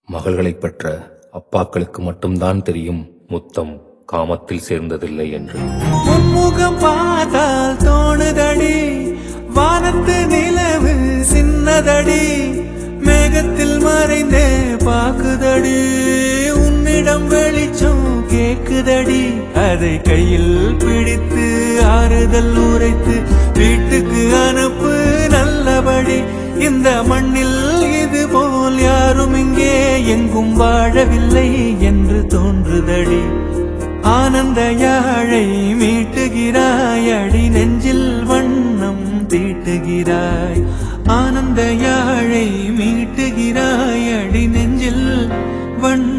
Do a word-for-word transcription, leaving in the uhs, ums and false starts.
மகள்களைப் பெற்ற அப்பாக்களுக்கு மட்டும்தான் தெரியும் முத்தம் காமத்தில் சேர்ந்ததில்லை என்று. முன்முகம் பார்த்தால் தோணுதடி, வானத்து நிலவு சின்னதடி, மேகத்தில் மறைந்தே பாக்குதடி, உன்னிடம் வெளிச்சம் கேக்குதடி, அதை கையில் பிடித்து ஆறுதல் உரைத்து வீட்டுக்கு அனுப்பு நல்லபடி. இந்த மண்ணில் இது போல் யாரும் இங்கே எங்கும் வாழவில்லை என்று தோன்றுதடி. ஆனந்த யாழை மீட்டுகிறாய் அடி, நெஞ்சில் வண்ணம் தீட்டுகிறாய். ஆனந்த யாழை மீட்டுகிறாய் அடி, நெஞ்சில் வண்ணம்